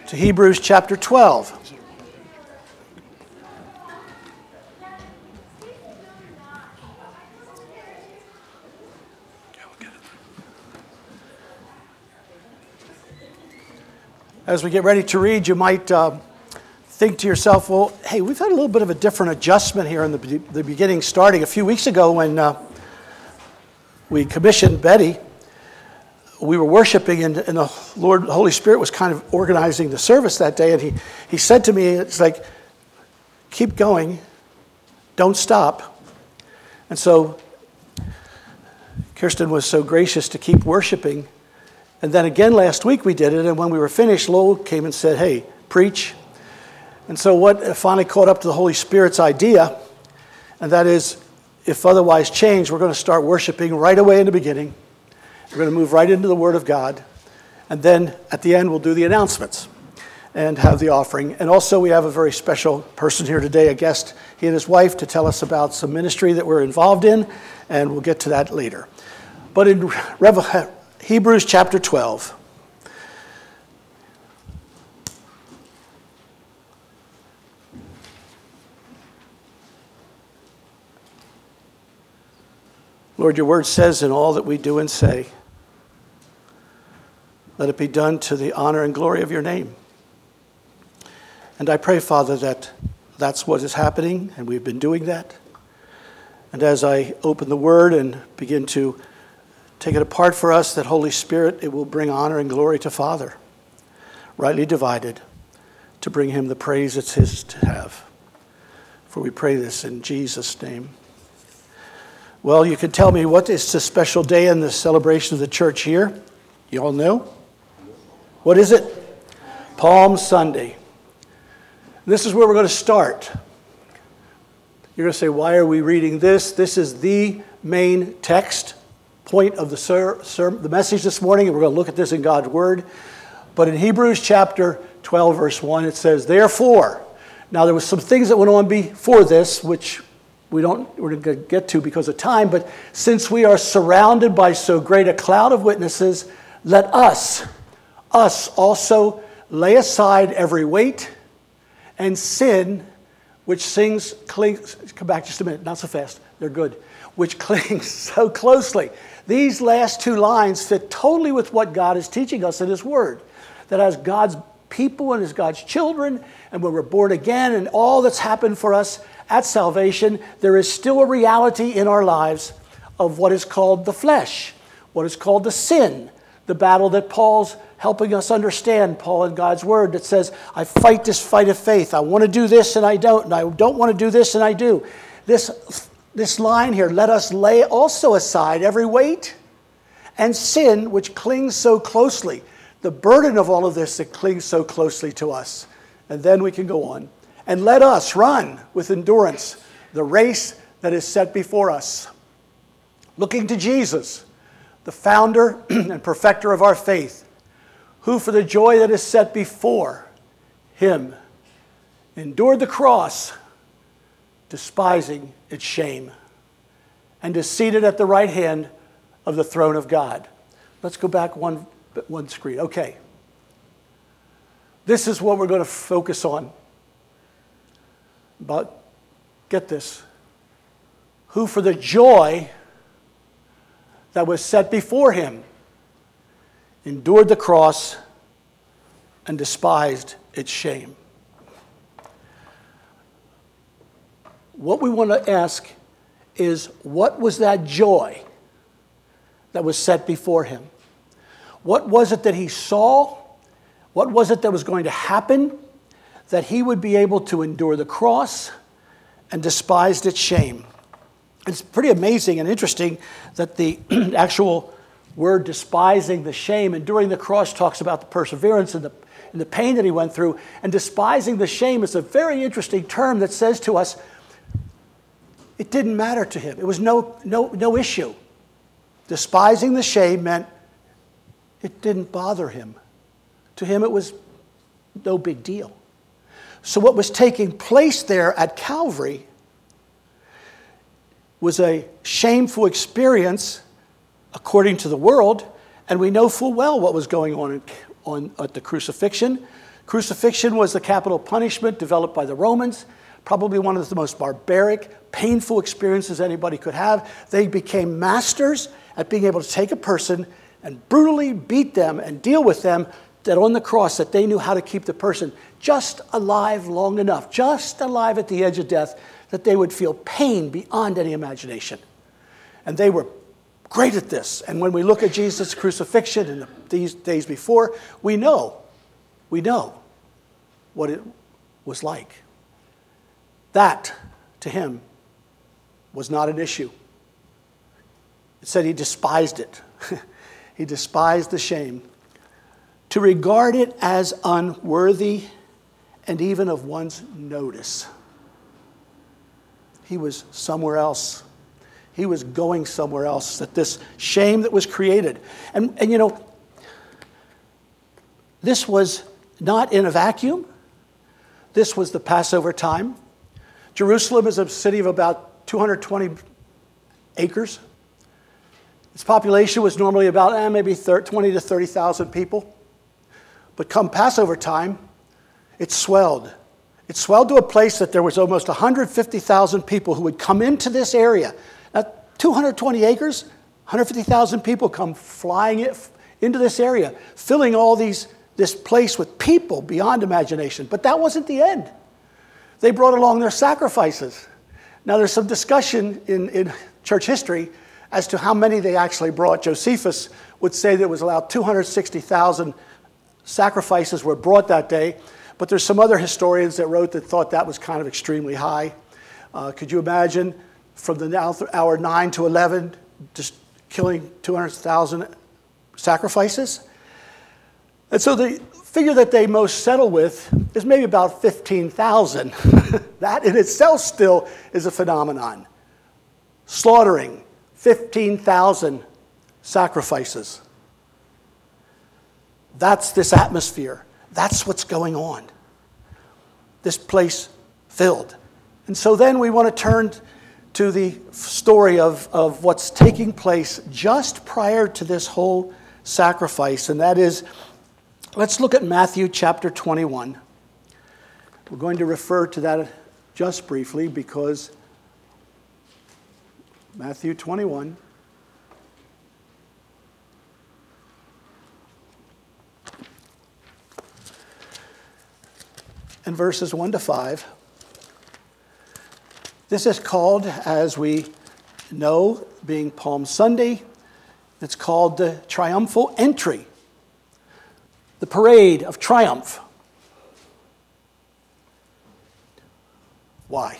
to Hebrews chapter 12. As we get ready to read, you might think to yourself, well, hey, we've had a little bit of a different adjustment here in the beginning, starting a few weeks ago when we commissioned Betty. We were worshiping, and the Holy Spirit was kind of organizing the service that day, and he said to me, it's like, keep going, don't stop. And so Kirsten was so gracious to keep worshiping. And then again last week we did it, and when we were finished, Lowell came and said, hey, preach. And so what finally caught up to the Holy Spirit's idea, and that is, if otherwise changed, we're going to start worshiping right away in the beginning. We're going to move right into the Word of God, and then at the end we'll do the announcements and have the offering. And also we have a very special person here today, a guest, he and his wife, to tell us about some ministry that we're involved in, and we'll get to that later. But in Hebrews chapter 12. Lord, your word says, in all that we do and say, let it be done to the honor and glory of your name. And I pray, Father, that that's what is happening, and we've been doing that. And as I open the word and begin to take it apart for us, that Holy Spirit, it will bring honor and glory to Father, rightly divided, to bring him the praise that's his to have. For we pray this in Jesus' name. Well, you can tell me, what is the special day in the celebration of the church here? You all know? What is it? Palm Sunday. This is where we're going to start. You're going to say, why are we reading this? This is the main text point of the message this morning, and we're going to look at this in God's Word. But in Hebrews chapter 12, verse 1, it says, therefore. Now, there was some things that went on before this, which we're going to get to because of time, but since we are surrounded by so great a cloud of witnesses, let us also lay aside every weight and sin which clings, come back just a minute, not so fast, they're good, which clings so closely. These last two lines fit totally with what God is teaching us in his word. That as God's people and as God's children, and when we're born again and all that's happened for us at salvation, there is still a reality in our lives of what is called the flesh, what is called the sin, the battle that Paul's helping us understand, Paul in God's word, that says, I fight this fight of faith. I want to do this and I don't, and I don't want to do this and I do. This line here, let us lay also aside every weight and sin which clings so closely, the burden of all of this that clings so closely to us. And then we can go on. And let us run with endurance the race that is set before us, looking to Jesus, the founder and perfecter of our faith, who for the joy that is set before him endured the cross, despising its shame, and is seated at the right hand of the throne of God. Let's go back one screen. Okay. This is what we're going to focus on. But get this. Who for the joy that was set before him endured the cross and despised its shame. What we want to ask is, what was that joy that was set before him? What was it that he saw? What was it that was going to happen that he would be able to endure the cross and despised its shame? It's pretty amazing and interesting that the actual word despising the shame, enduring the cross, talks about the perseverance and the pain that he went through. And despising the shame is a very interesting term that says to us, it didn't matter to him. It was no issue. Despising the shame meant it didn't bother him. To him, it was no big deal. So what was taking place there at Calvary was a shameful experience according to the world, and we know full well what was going on at the crucifixion. Crucifixion was the capital punishment developed by the Romans, probably one of the most barbaric, painful experiences anybody could have. They became masters at being able to take a person and brutally beat them and deal with them, that on the cross, that they knew how to keep the person just alive long enough, just alive at the edge of death, that they would feel pain beyond any imagination. And they were great at this. And when we look at Jesus' crucifixion in these days before, we know what it was like. That, to him, was not an issue. It said he despised it. He despised the shame. To regard it as unworthy and even of one's notice. He was somewhere else. He was going somewhere else. That this shame that was created. And you know, this was not in a vacuum. This was the Passover time. Jerusalem is a city of about 220 acres. Its population was normally about maybe 20 to 30,000 people. But come Passover time, it swelled. It swelled to a place that there was almost 150,000 people who would come into this area. Now, 220 acres, 150,000 people come flying into this area, filling this place with people beyond imagination. But that wasn't the end. They brought along their sacrifices. Now, there's some discussion in church history as to how many they actually brought. Josephus would say there was about 260,000 sacrifices were brought that day, but there's some other historians that wrote that thought that was kind of extremely high. Could you imagine from the hour 9 to 11 just killing 200,000 sacrifices? And so the figure that they most settle with is maybe about 15,000. That in itself still is a phenomenon. Slaughtering 15,000 sacrifices. That's this atmosphere. That's what's going on. This place filled. And so then we want to turn to the story of what's taking place just prior to this whole sacrifice. And that is, let's look at Matthew chapter 21. We're going to refer to that just briefly because Matthew 21. And verses 1 to 5. This is called, as we know, being Palm Sunday, it's called the triumphal entry, the parade of triumph. Why?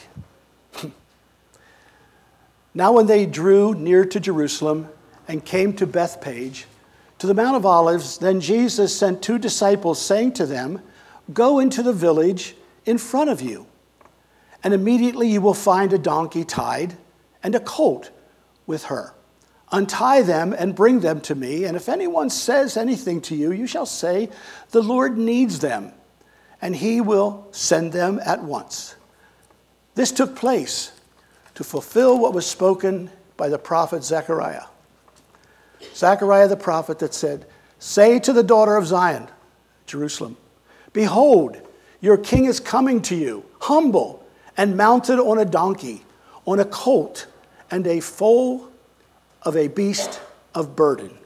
Now when they drew near to Jerusalem and came to Bethphage, to the Mount of Olives, then Jesus sent 2 disciples, saying to them, "Go into the village in front of you, and immediately you will find a donkey tied and a colt with her. Untie them and bring them to me, and if anyone says anything to you, you shall say, 'The Lord needs them,' and he will send them at once." This took place to fulfill what was spoken by the prophet Zechariah. Zechariah the prophet that said, "Say to the daughter of Zion, Jerusalem, behold, your king is coming to you, humble and mounted on a donkey, on a colt, and a foal of a beast of burden."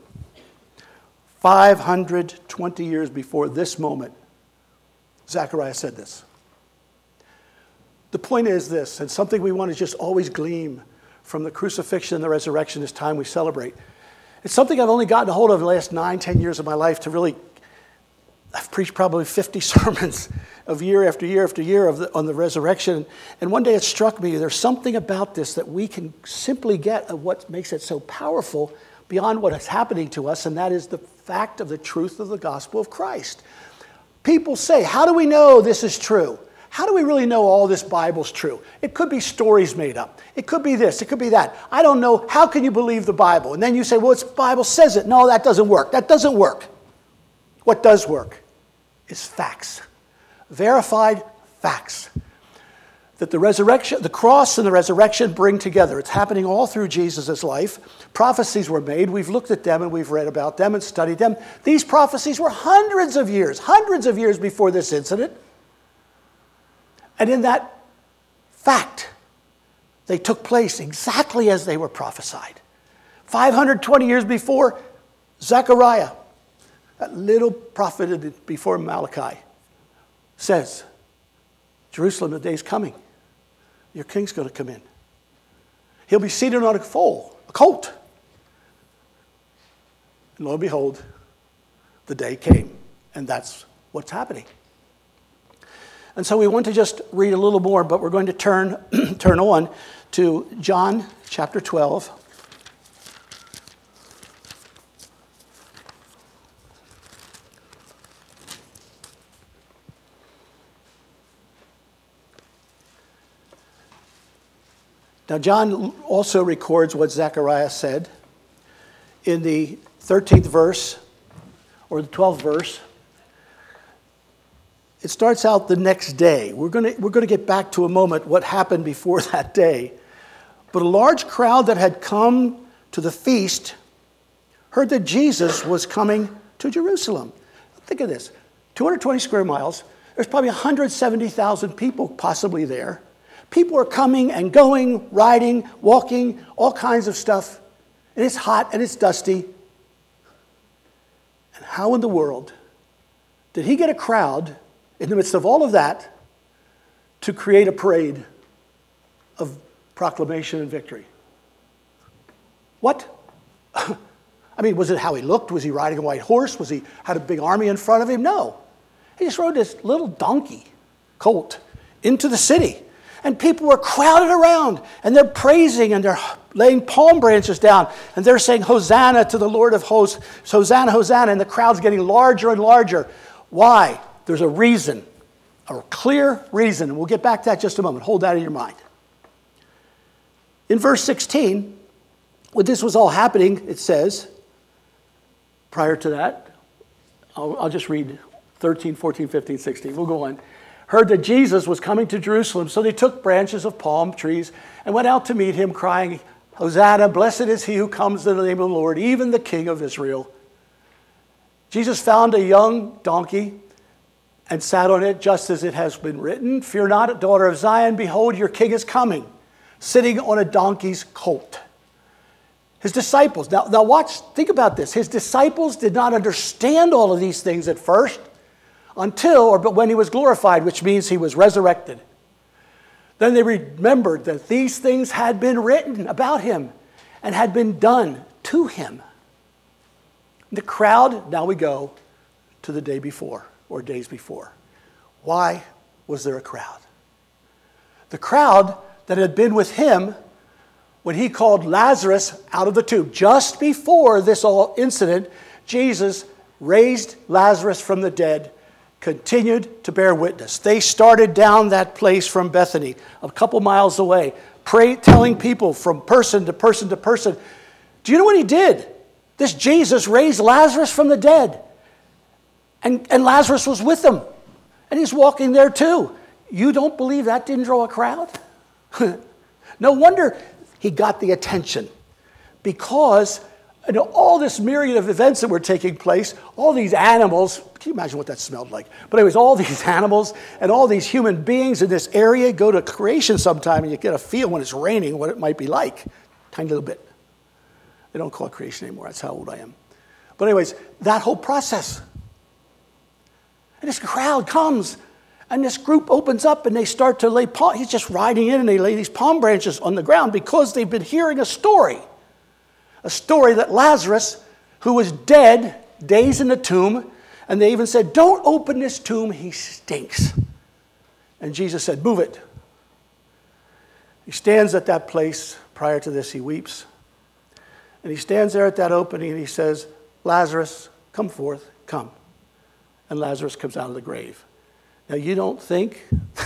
520 years before this moment, Zechariah said this. The point is this, and something we want to just always glean from the crucifixion and the resurrection this time we celebrate. It's something I've only gotten a hold of the last 9-10 years of my life to really. I've preached probably 50 sermons of year after year after year on the resurrection. And one day it struck me, there's something about this that we can simply get of what makes it so powerful beyond what is happening to us, and that is the fact of the truth of the gospel of Christ. People say, how do we know this is true? How do we really know all this Bible's true? It could be stories made up. It could be this. It could be that. I don't know. How can you believe the Bible? And then you say, well, the Bible says it. No, that doesn't work. That doesn't work. What does work is facts. Verified facts. that the resurrection, the cross and the resurrection bring together. It's happening all through Jesus' life. Prophecies were made. We've looked at them and we've read about them and studied them. These prophecies were hundreds of years before this incident. And in that fact, they took place exactly as they were prophesied. 520 years before, Zechariah, that little prophet before Malachi, says, Jerusalem, the day's coming. Your king's going to come in. He'll be seated on a foal, a colt. And lo and behold, the day came. And that's what's happening. And so we want to just read a little more, but we're going to turn on to John chapter 12. Now, John also records what Zechariah said in the 13th verse, or the 12th verse. It starts out the next day. We're going to get back to a moment what happened before that day. But a large crowd that had come to the feast heard that Jesus was coming to Jerusalem. Think of this, 220 square miles. There's probably 170,000 people possibly there. People are coming and going, riding, walking, all kinds of stuff. And it's hot and it's dusty. And how in the world did he get a crowd in the midst of all of that to create a parade of proclamation and victory? What? I mean, was it how he looked? Was he riding a white horse? Was he had a big army in front of him? No. He just rode this little donkey, colt, into the city. And people were crowded around, and they're praising, and they're laying palm branches down, and they're saying, Hosanna to the Lord of hosts, Hosanna, Hosanna, and the crowd's getting larger and larger. Why? There's a reason, a clear reason, and we'll get back to that in just a moment. Hold that in your mind. In verse 16, when this was all happening, it says, prior to that, I'll just read 13, 14, 15, 16. We'll go on. Heard that Jesus was coming to Jerusalem, so they took branches of palm trees and went out to meet him, crying, Hosanna, blessed is he who comes in the name of the Lord, even the King of Israel. Jesus found a young donkey and sat on it, just as it has been written, Fear not, daughter of Zion, behold, your king is coming, sitting on a donkey's colt. His disciples, now watch, think about this. His disciples did not understand all of these things at first, but when he was glorified, which means he was resurrected. Then they remembered that these things had been written about him and had been done to him. The crowd, now we go to the day before, or days before. Why was there a crowd? The crowd that had been with him when he called Lazarus out of the tomb. Just before this all incident, Jesus raised Lazarus from the dead, continued to bear witness. They started down that place from Bethany, a couple miles away, telling people from person to person to person. Do you know what he did? This Jesus raised Lazarus from the dead. And Lazarus was with them. And he's walking there too. You don't believe that didn't draw a crowd? No wonder he got the attention. Because all this myriad of events that were taking place, all these animals, can you imagine what that smelled like? But anyways, all these animals and all these human beings in this area, go to creation sometime and you get a feel when it's raining what it might be like. Tiny little bit. They don't call it creation anymore. That's how old I am. But anyways, that whole process. And this crowd comes and this group opens up and they start to lay he's just riding in and they lay these palm branches on the ground because they've been hearing a story. A story that Lazarus, who was dead, days in the tomb, and they even said, don't open this tomb, he stinks. And Jesus said, move it. He stands at that place. Prior to this, he weeps. And he stands there at that opening and he says, Lazarus, come forth, come. And Lazarus comes out of the grave. Now, you don't think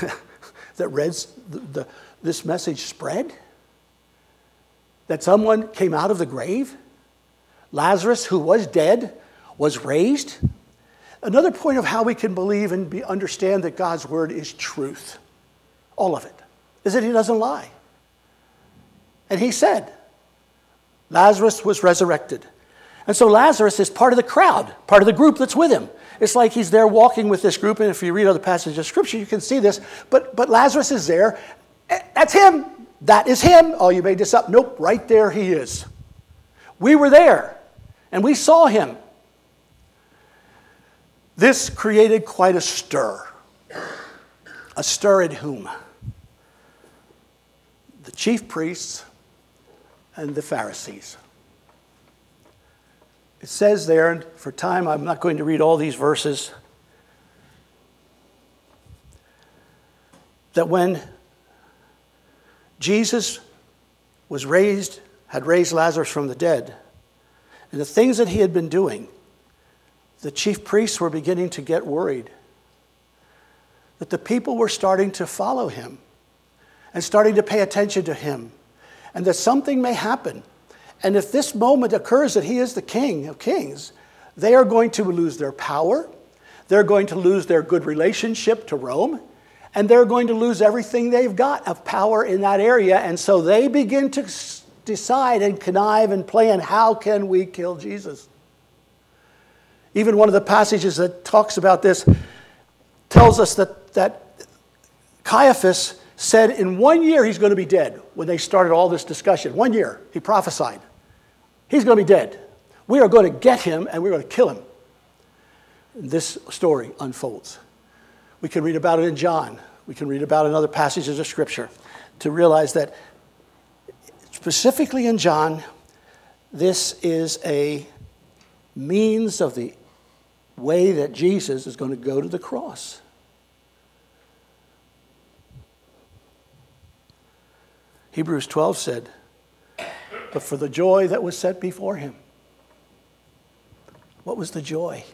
that this message spread? That someone came out of the grave? Lazarus, who was dead, was raised? Another point of how we can believe and understand that God's word is truth. All of it. is that he doesn't lie. And he said, Lazarus was resurrected. And so Lazarus is part of the crowd, part of the group that's with him. It's like he's there walking with this group, and if you read other passages of Scripture, you can see this. But Lazarus is there. That's him. That is him. Oh, you made this up. Nope, right there he is. We were there, and we saw him. This created quite a stir. A stir in whom? The chief priests and the Pharisees. It says there, and for time I'm not going to read all these verses, that when Jesus had raised Lazarus from the dead, and the things that he had been doing, the chief priests were beginning to get worried that the people were starting to follow him and starting to pay attention to him, and that something may happen. And if this moment occurs that he is the King of Kings, they are going to lose their power, they're going to lose their good relationship to Rome, and they're going to lose everything they've got of power in that area. And so they begin to decide and connive and plan, how can we kill Jesus? Even one of the passages that talks about this tells us that Caiaphas said in 1 year he's going to be dead when they started all this discussion. 1 year, he prophesied. He's going to be dead. We are going to get him and we're going to kill him. This story unfolds. We can read about it in John. We can read about it in other passages of Scripture to realize that specifically in John, this is a means of the way that Jesus is going to go to the cross. Hebrews 12 said, but for the joy that was set before him. What was the joy?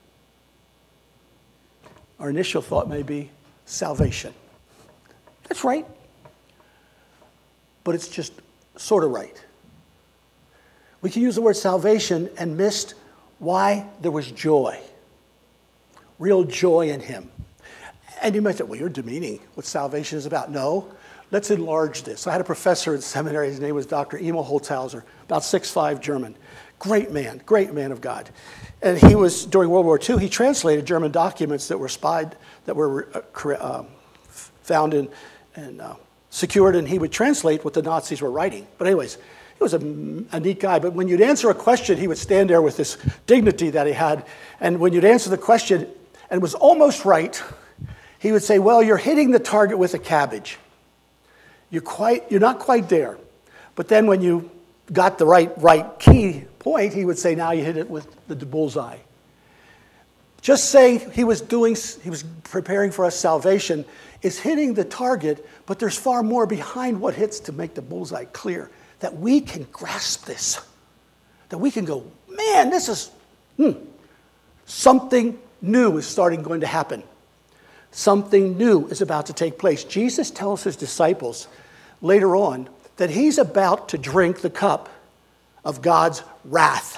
Our initial thought may be salvation. That's right. But it's just sort of right. We can use the word salvation and missed why there was joy. Real joy in him. And you might say, well, you're demeaning what salvation is about. No. Let's enlarge this. I had a professor in seminary. His name was Dr. Emil Holzhauser, about 6'5", German. Great man of God. And he was, during World War II, he translated German documents that were spied, that were found and secured, and he would translate what the Nazis were writing. But anyways, he was a neat guy. But when you'd answer a question, he would stand there with this dignity that he had. And when you'd answer the question, and it was almost right, he would say, well, you're hitting the target with a cabbage. You're not quite there. But then when you got the right key point, he would say, now you hit it with the bullseye. Just saying he was preparing for us salvation is hitting the target, but there's far more behind what hits to make the bullseye clear. That we can grasp this. That we can go, man, this is, something new is going to happen. Something new is about to take place. Jesus tells his disciples later on that he's about to drink the cup of God's wrath.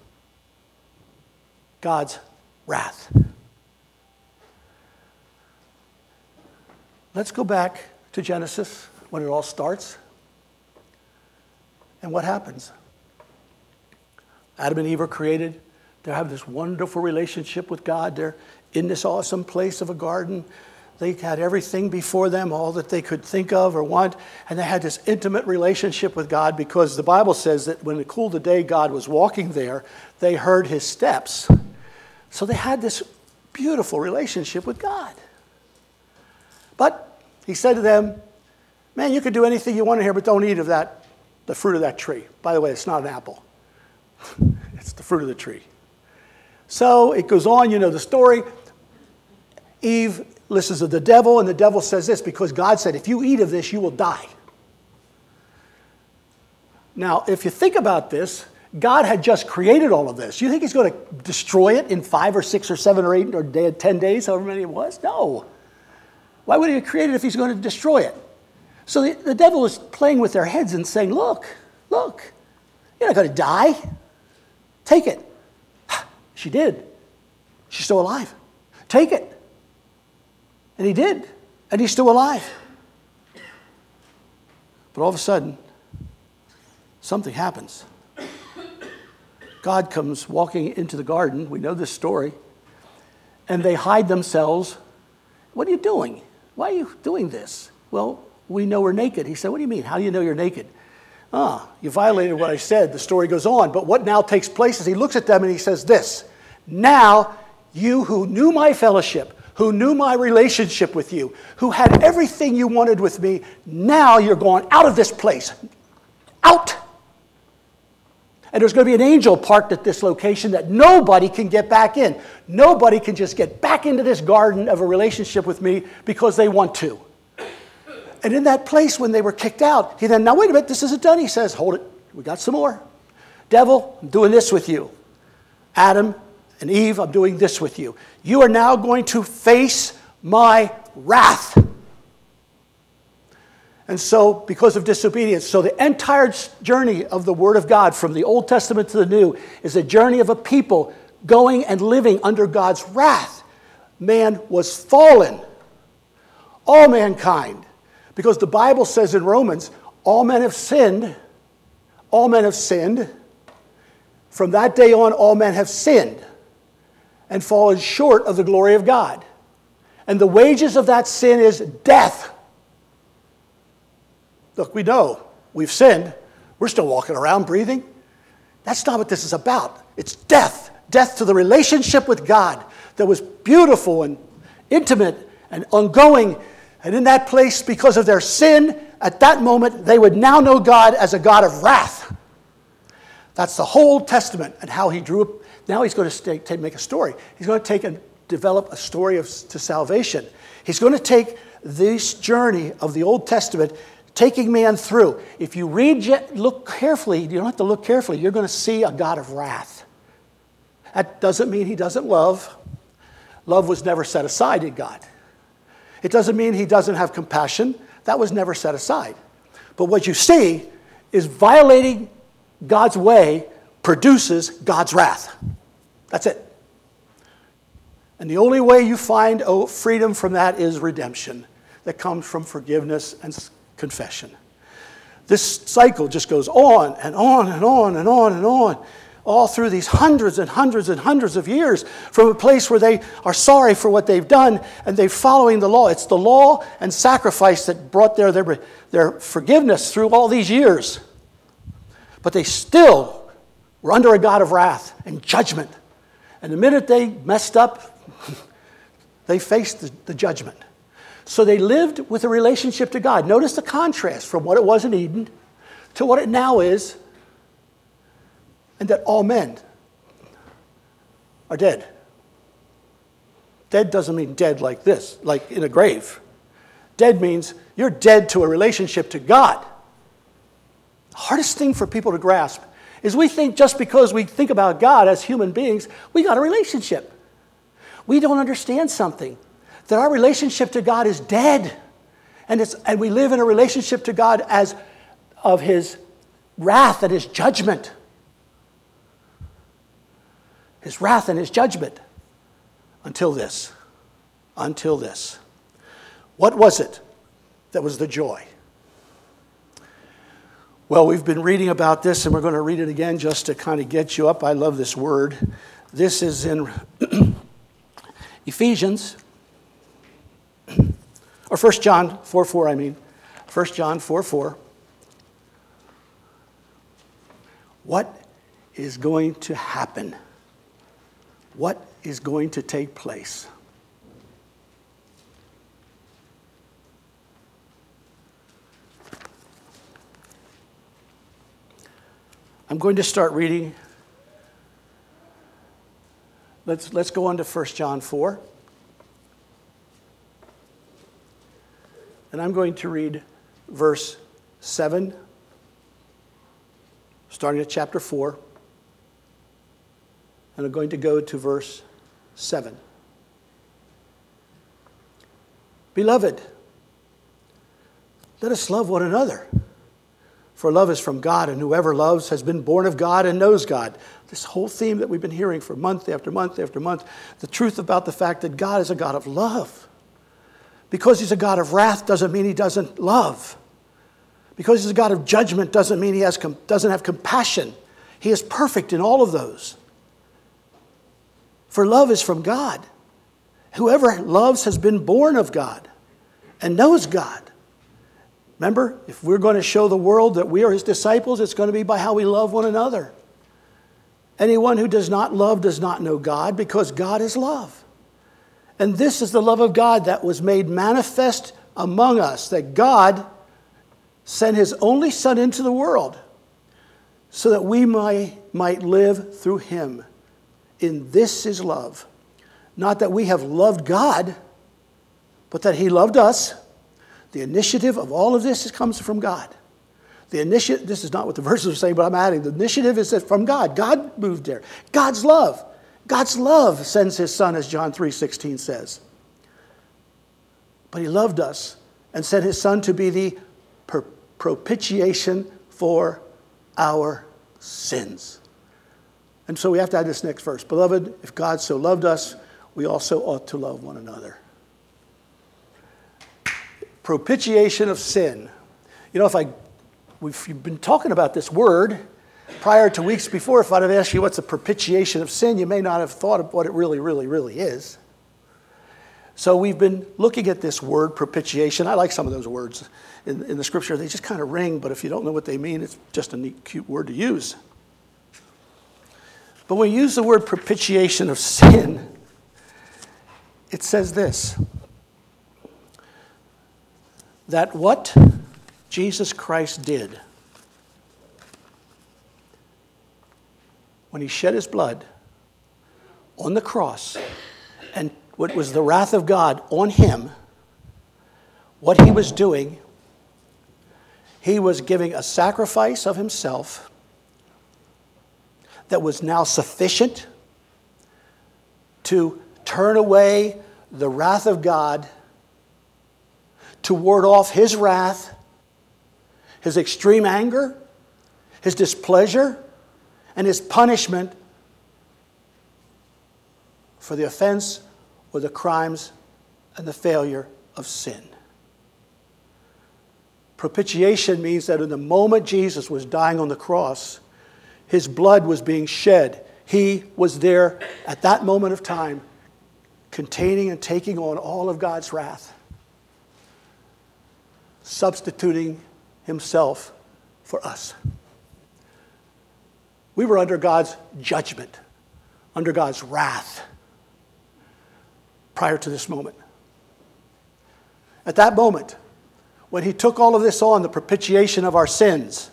God's wrath. Let's go back to Genesis when it all starts. And what happens? Adam and Eve are created. They have this wonderful relationship with God. They're in this awesome place of a garden. They had everything before them, all that they could think of or want. And they had this intimate relationship with God because the Bible says that when it cooled the day, God was walking there. They heard his steps. So they had this beautiful relationship with God. But he said to them, man, you can do anything you want in here, but don't eat of the fruit of that tree. By the way, it's not an apple. It's the fruit of the tree. So it goes on, you know the story. Eve listens to the devil, and the devil says this, because God said, if you eat of this, you will die. Now, if you think about this, God had just created all of this. You think he's going to destroy it in 5 or 6 or 7 or 8 or 10 days, however many it was? No. Why would he create it if he's going to destroy it? So the devil is playing with their heads and saying, look, you're not going to die. Take it. She did. She's still alive. Take it. And he did. And he's still alive. But all of a sudden, something happens. God comes walking into the garden. We know this story. And they hide themselves. What are you doing? Why are you doing this? Well, we know we're naked. He said, what do you mean? How do you know you're naked? You violated what I said. The story goes on. But what now takes place is he looks at them and he says this. Now, you who knew my fellowship, who knew my relationship with you, who had everything you wanted with me, now you're going out of this place. Out! And there's going to be an angel parked at this location that nobody can get back in. Nobody can just get back into this garden of a relationship with me because they want to. And in that place, when they were kicked out, he then, now wait a minute, this isn't done. He says, hold it, we got some more. Devil, I'm doing this with you. Adam and Eve, I'm doing this with you. You are now going to face my wrath. And so, because of disobedience, so the entire journey of the Word of God from the Old Testament to the New is a journey of a people going and living under God's wrath. Man was fallen. All mankind. Because the Bible says in Romans, all men have sinned. All men have sinned. From that day on, all men have sinned and fallen short of the glory of God. And the wages of that sin is death. Look, we know we've sinned. We're still walking around breathing. That's not what this is about. It's death. Death to the relationship with God that was beautiful and intimate and ongoing. And in that place, because of their sin, at that moment, they would now know God as a God of wrath. That's the whole Testament and how he drew up. Now he's going to make a story. He's going to take and develop a story to salvation. He's going to take this journey of the Old Testament, taking man through. If you look carefully, you don't have to look carefully, you're going to see a God of wrath. That doesn't mean he doesn't love. Love was never set aside in God. It doesn't mean he doesn't have compassion. That was never set aside. But what you see is violating God's way produces God's wrath. That's it. And the only way you find freedom from that is redemption that comes from forgiveness and confession. This cycle just goes on and on and on and on and on, all through these hundreds and hundreds and hundreds of years, from a place where they are sorry for what they've done and they're following the law. It's the law and sacrifice that brought their forgiveness through all these years. But they still were under a God of wrath and judgment. And the minute they messed up, they faced the judgment. So they lived with a relationship to God. Notice the contrast from what it was in Eden to what it now is, and that all men are dead. Dead doesn't mean dead like this, like in a grave. Dead means you're dead to a relationship to God. The hardest thing for people to grasp is we think just because we think about God as human beings, we got a relationship. We don't understand something. That our relationship to God is dead. And we live in a relationship to God as of his wrath and his judgment. His wrath and his judgment. Until this. Until this. What was it that was the joy? Well, we've been reading about this, and we're going to read it again just to kind of get you up. I love this word. This is in Ephesians. Or 1 John 4:4, I mean. 1 John 4:4. What is going to happen? What is going to take place? I'm going to start reading. Let's go on to 1 John 4. And I'm going to read verse 7, starting at chapter 4. And I'm going to go to verse 7. Beloved, let us love one another. For love is from God, and whoever loves has been born of God and knows God. This whole theme that we've been hearing for month after month after month, the truth about the fact that God is a God of love. Because he's a God of wrath doesn't mean he doesn't love. Because he's a God of judgment doesn't mean he doesn't have compassion. He is perfect in all of those. For love is from God. Whoever loves has been born of God and knows God. Remember, if we're going to show the world that we are his disciples, it's going to be by how we love one another. Anyone who does not love does not know God, because God is love. And this is the love of God that was made manifest among us, that God sent his only Son into the world so that we might live through him. In this is love. Not that we have loved God, but that he loved us. The initiative of all of this comes from God. This is not what the verses are saying, but I'm adding. The initiative is from God. God moved there. God's love. God's love sends his Son, as John 3:16 says. But he loved us and sent his Son to be the propitiation for our sins. And so we have to add this next verse. Beloved, if God so loved us, we also ought to love one another. Propitiation of sin. You know, we've been talking about this word prior to weeks before. If I'd have asked you what's a propitiation of sin, you may not have thought of what it really, really, really is. So we've been looking at this word, propitiation. I like some of those words in the scripture. They just kind of ring, but if you don't know what they mean, it's just a neat, cute word to use. But when we use the word propitiation of sin, it says this, that what Jesus Christ did when he shed his blood on the cross, and what was the wrath of God on him, what he was doing, he was giving a sacrifice of himself that was now sufficient to turn away the wrath of God, to ward off his wrath, his extreme anger, his displeasure, and his punishment for the offense or the crimes and the failure of sin. Propitiation means that in the moment Jesus was dying on the cross, his blood was being shed. He was there at that moment of time, containing and taking on all of God's wrath, substituting himself for us. We were under God's judgment, under God's wrath, prior to this moment. At that moment, when he took all of this on, the propitiation of our sins,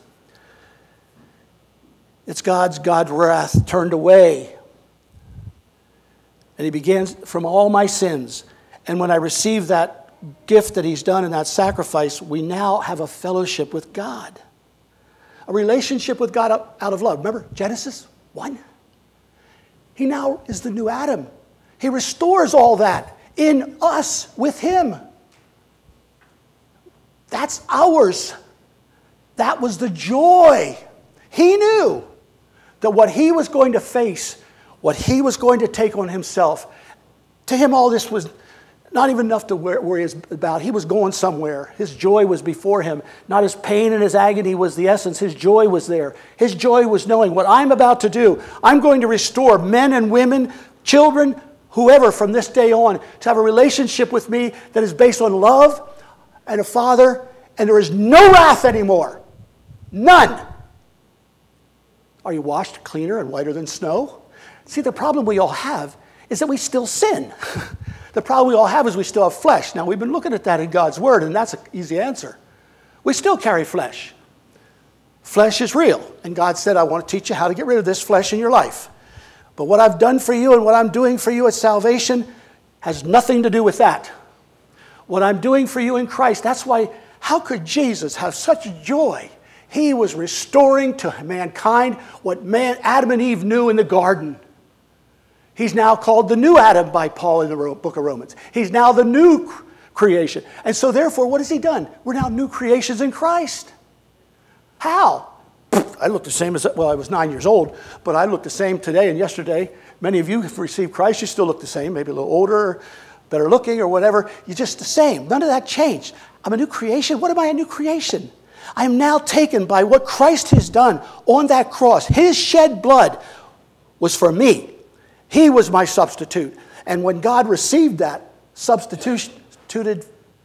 it's God's wrath turned away. And he began from all my sins. And when I received that gift that he's done in that sacrifice, we now have a fellowship with God. A relationship with God out of love. Remember Genesis 1? He now is the new Adam. He restores all that in us with him. That's ours. That was the joy. He knew that what he was going to face, what he was going to take on himself, to him all this was not even enough to worry about. He was going somewhere. His joy was before him. Not his pain and his agony was the essence. His joy was there. His joy was knowing what I'm about to do. I'm going to restore men and women, children, whoever from this day on to have a relationship with me that is based on love and a father, and there is no wrath anymore. None. Are you washed cleaner and whiter than snow? See, the problem we all have is that we still sin. The problem we all have is we still have flesh. Now, we've been looking at that in God's Word, and that's an easy answer. We still carry flesh. Flesh is real. And God said, I want to teach you how to get rid of this flesh in your life. But what I've done for you and what I'm doing for you at salvation has nothing to do with that. What I'm doing for you in Christ, that's why, how could Jesus have such joy? He was restoring to mankind what Adam and Eve knew in the garden. He's now called the new Adam by Paul in the book of Romans. He's now the new creation. And so therefore, what has he done? We're now new creations in Christ. How? I look the same I was 9 years old, but I look the same today and yesterday. Many of you have received Christ, you still look the same, maybe a little older, better looking or whatever. You're just the same. None of that changed. I'm a new creation. What am I a new creation? I am now taken by what Christ has done on that cross. His shed blood was for me. He was my substitute. And when God received that substituted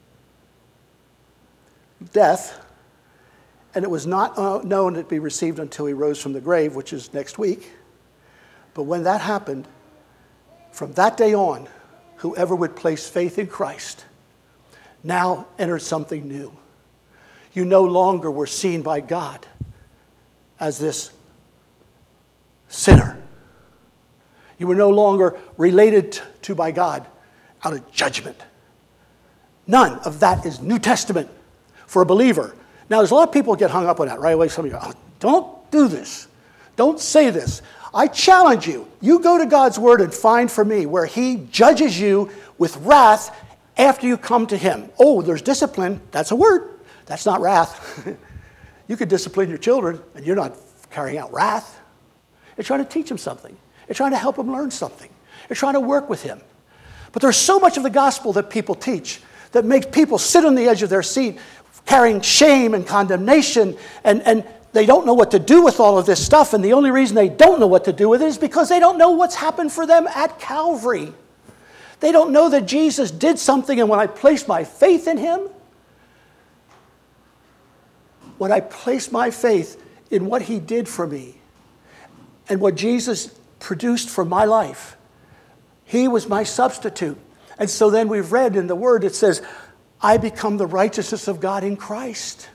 death, and it was not known to be received until he rose from the grave, which is next week. But when that happened, from that day on, whoever would place faith in Christ now entered something new. You no longer were seen by God as this sinner. You were no longer related to by God out of judgment. None of that is New Testament for a believer. Now, there's a lot of people get hung up on that right away. Some of you go, oh, don't do this. Don't say this. I challenge you. You go to God's word and find for me where he judges you with wrath after you come to him. Oh, there's discipline. That's a word. That's not wrath. You could discipline your children and you're not carrying out wrath. You're trying to teach them something. You're trying to help them learn something. You're trying to work with him. But there's so much of the gospel that people teach that makes people sit on the edge of their seat carrying shame and condemnation, and they don't know what to do with all of this stuff, and the only reason they don't know what to do with it is because they don't know what's happened for them at Calvary. They don't know that Jesus did something, and when I placed my faith in him, when I placed my faith in what he did for me and what Jesus produced for my life, he was my substitute. And so then we've read in the word, it says, I become the righteousness of God in Christ.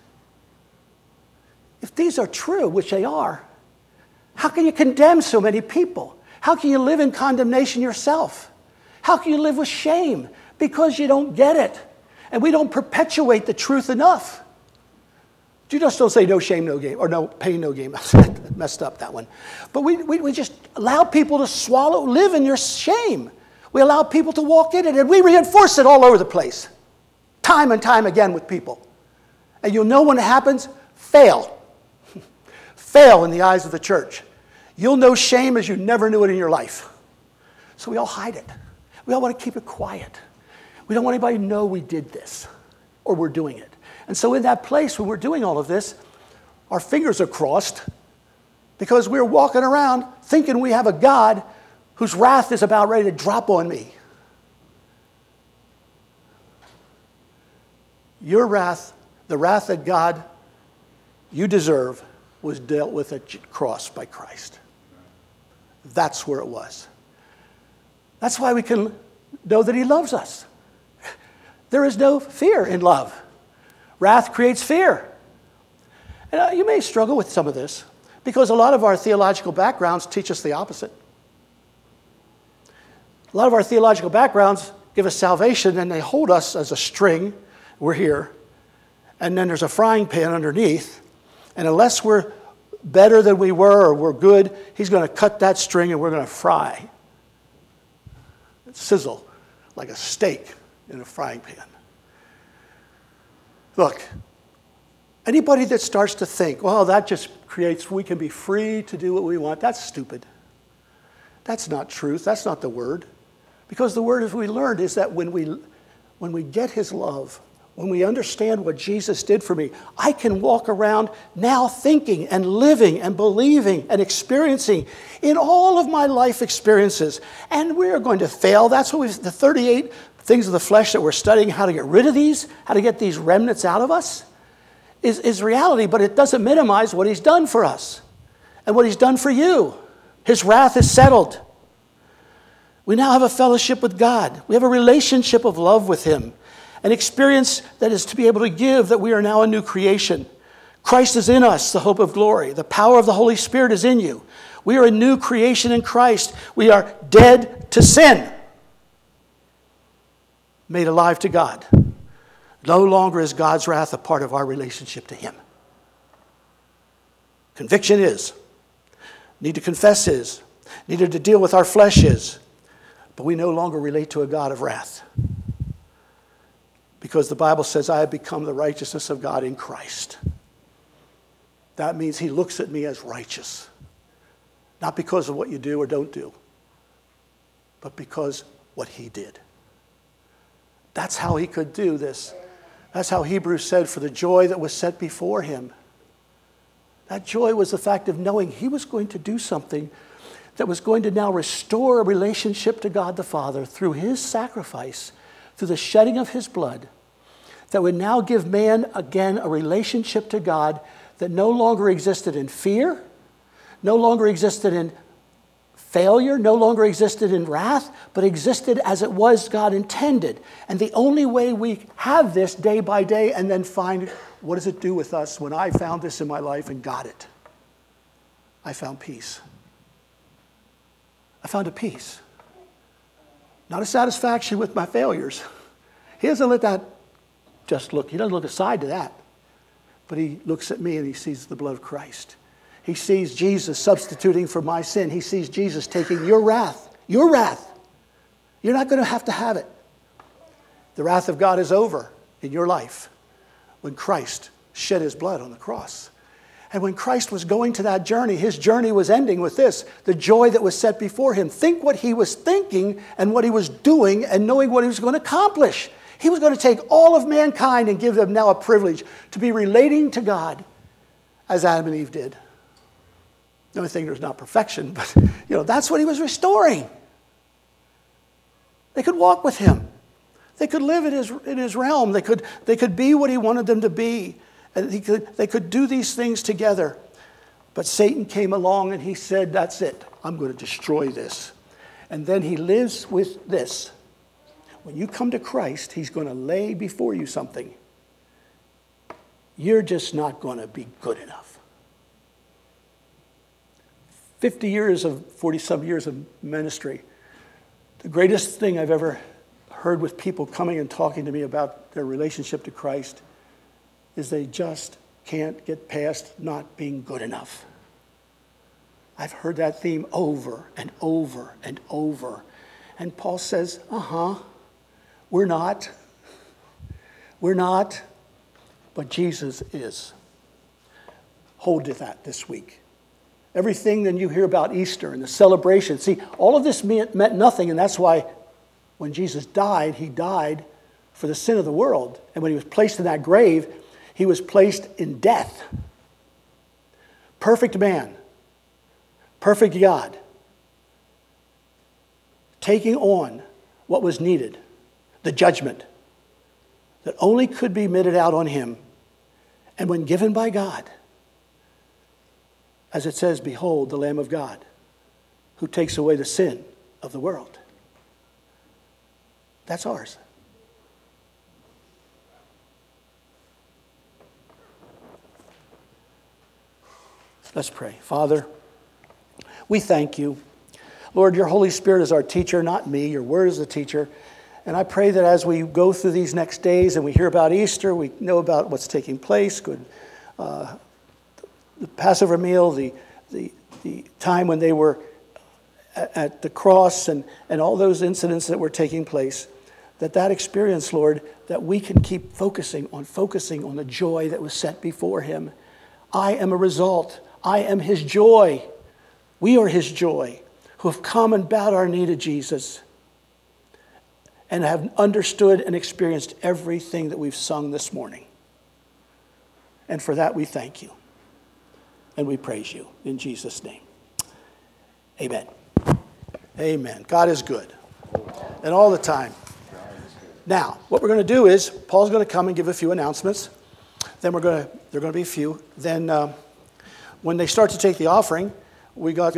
If these are true, which they are, how can you condemn so many people? How can you live in condemnation yourself? How can you live with shame? Because you don't get it. And we don't perpetuate the truth enough. You just don't say no shame, no gain, or no pain, no gain. Messed up that one. But we just allow people to live in your shame. We allow people to walk in it, and we reinforce it all over the place. Time and time again with people. And you'll know when it happens, fail. Fail in the eyes of the church. You'll know shame as you never knew it in your life. So we all hide it. We all want to keep it quiet. We don't want anybody to know we did this or we're doing it. And so in that place when we're doing all of this, our fingers are crossed because we're walking around thinking we have a God whose wrath is about ready to drop on me. Your wrath, the wrath that God, you deserve, was dealt with at the cross by Christ. That's where it was. That's why we can know that he loves us. There is no fear in love. Wrath creates fear. And you may struggle with some of this because a lot of our theological backgrounds teach us the opposite. A lot of our theological backgrounds give us salvation and they hold us as a string. We're here. And then there's a frying pan underneath. And unless we're better than we were or we're good, he's going to cut that string and we're going to fry. Sizzle like a steak in a frying pan. Look, anybody that starts to think, well, that just creates, we can be free to do what we want, that's stupid. That's not truth. That's not the word. Because the word, as we learned, is that when we get his love, when we understand what Jesus did for me, I can walk around now thinking and living and believing and experiencing in all of my life experiences. And we're going to fail. That's what the 38 things of the flesh that we're studying, how to get rid of these, how to get these remnants out of us, is reality. But it doesn't minimize what he's done for us and what he's done for you. His wrath is settled. We now have a fellowship with God. We have a relationship of love with him. An experience that is to be able to give that we are now a new creation. Christ is in us, the hope of glory. The power of the Holy Spirit is in you. We are a new creation in Christ. We are dead to sin, made alive to God. No longer is God's wrath a part of our relationship to him. Conviction is. Need to confess is. Needed to deal with our flesh is. But we no longer relate to a God of wrath. Because the Bible says, I have become the righteousness of God in Christ. That means he looks at me as righteous. Not because of what you do or don't do, but because what he did. That's how he could do this That's how Hebrews said, for the joy that was set before him. That joy was the fact of knowing he was going to do something that was going to now restore a relationship to God the Father through his sacrifice, through the shedding of his blood, that would now give man again a relationship to God that no longer existed in fear, no longer existed in failure, no longer existed in wrath, but existed as it was God intended. And the only way we have this day by day and then find, what does it do with us when I found this in my life and got it? I found peace. I found a peace. Not a satisfaction with my failures. He doesn't let that just look. He doesn't look aside to that. But he looks at me and he sees the blood of Christ. He sees Jesus substituting for my sin. He sees Jesus taking your wrath. Your wrath. You're not going to have it. The wrath of God is over in your life when Christ shed his blood on the cross. And when Christ was going to that journey, his journey was ending with this, the joy that was set before him. Think what he was thinking and what he was doing and knowing what he was going to accomplish. He was going to take all of mankind and give them now a privilege to be relating to God as Adam and Eve did. The only thing, there's not perfection, but that's what he was restoring. They could walk with him. They could live in his realm. They could be what he wanted them to be. And they could do these things together. But Satan came along and he said, that's it. I'm going to destroy this. And then he lives with this. When you come to Christ, he's going to lay before you something. You're just not going to be good enough. 40-some years of ministry. The greatest thing I've ever heard with people coming and talking to me about their relationship to Christ is they just can't get past not being good enough. I've heard that theme over and over and over. And Paul says, we're not. We're not, but Jesus is. Hold to that this week. Everything that you hear about Easter and the celebration, see, all of this meant nothing, and that's why when Jesus died, he died for the sin of the world. And when he was placed in that grave, he was placed in death. Perfect man. Perfect God. Taking on what was needed. The judgment that only could be meted out on him. And when given by God, as it says, behold, the Lamb of God, who takes away the sin of the world. That's ours. Let's pray. Father, we thank you. Lord, your Holy Spirit is our teacher, not me. Your word is the teacher. And I pray that as we go through these next days and we hear about Easter, we know about what's taking place, the Passover meal, the time when they were at the cross and all those incidents that were taking place, that experience, Lord, that we can keep focusing on the joy that was set before him. I am a result. I am his joy. We are his joy who have come and bowed our knee to Jesus and have understood and experienced everything that we've sung this morning. And for that we thank you. And we praise you in Jesus' name. Amen. Amen. God is good. And all the time. Now, what we're going to do is, Paul's going to come and give a few announcements. Then there are going to be a few. Then when they start to take the offering, we got